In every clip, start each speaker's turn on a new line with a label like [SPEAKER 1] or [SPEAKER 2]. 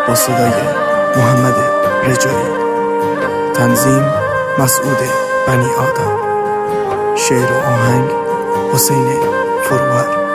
[SPEAKER 1] با صدای محمد رجایی، تنظیم مسعود بنی آدم، شعر و آهنگ حسین فروهر.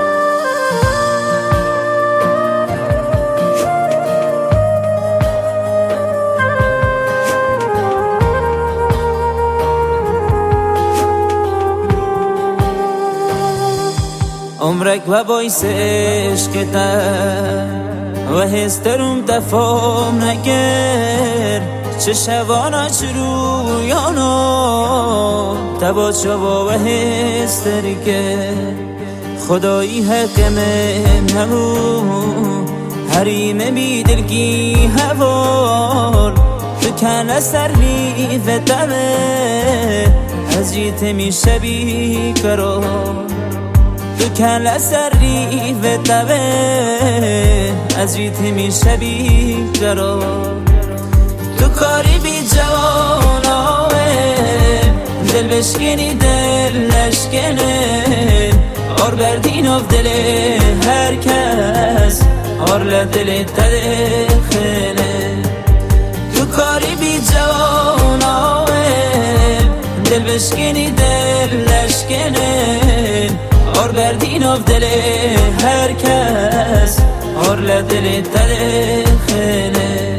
[SPEAKER 2] عمرک و باعث عشقتم و هسترم دفام نگر چه شوانا چه رویانا تباچا و هسترکه خدایی حقمه نبو حریم بیدلگی هوار تو کن سر نیف دمه از جیت می شبی کرار تو کن سر ریف دمه از جیت می شبی کرار تو کاری بی جواناوه دل بشکنی دل نشکنه آر بردین اف دل هر کس آر لدل تدخنه تو کاری بی جواناوه دل بشکنی دل نشکنه آر بردین اف دل هر کس آر لدل تدخنه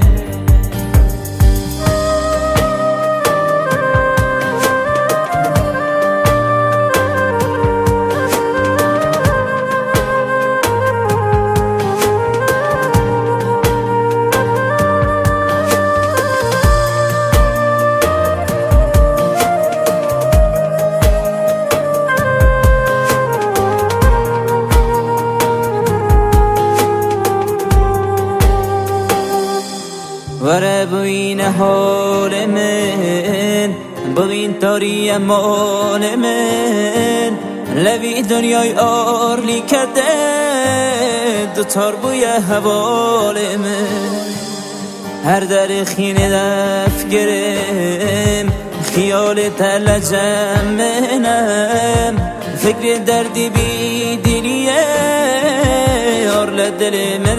[SPEAKER 2] وره بوین حال من بوین تاری مال من لوی دنیای آرلی کرده دوتار بوی حوال من هر در خینه دف گرم خیال تلجم منم فکر دردی بی دلیه آرل دل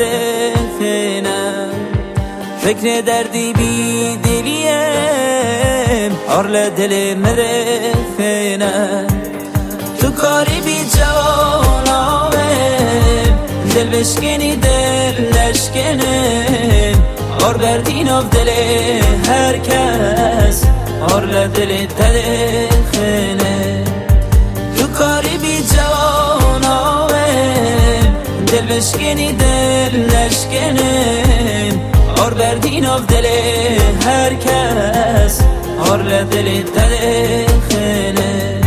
[SPEAKER 2] مدفنم فکر دردی بی دلیم آرل دل مرفنه تو کاری بی جواناوه دل بشکنی دل نشکنه آر بردین اف دل هر کس آرل دل تدخنه تو کاری بی جواناوه دل بشکنی دل نشکنه آر بردین اف دل هر کس آر لدل تدخنه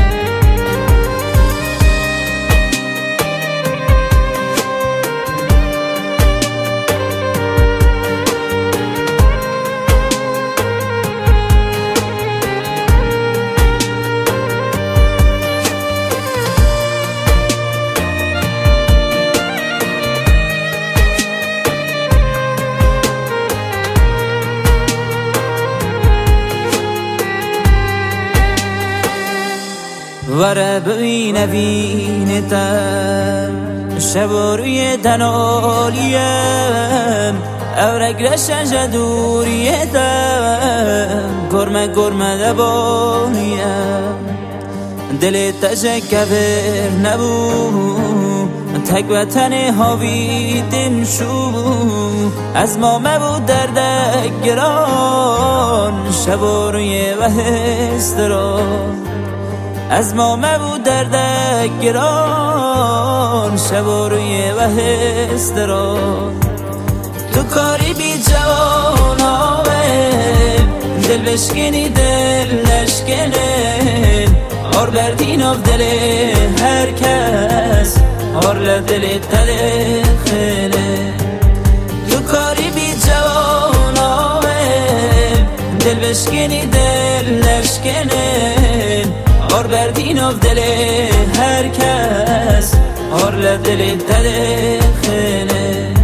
[SPEAKER 2] وره بوین وینتم شب روی دنالیم اورک رشن جدوریتم گرمه گرمه دبانیم دل تشکبر نبو تک و تنه هاویدم شو از ما مبود دردک گران شب روی وحستران از ما مبود دردک گران شب روی وحستران تو کاری بی جواناوه دل بشکنی دل نشکنه آر بردین اف دل هر کس آر لدل تدخنه تو کاری بی جواناوه دل بشکنی دل نشکنه آر بردین اف دل هر کس آر لدل تدخنه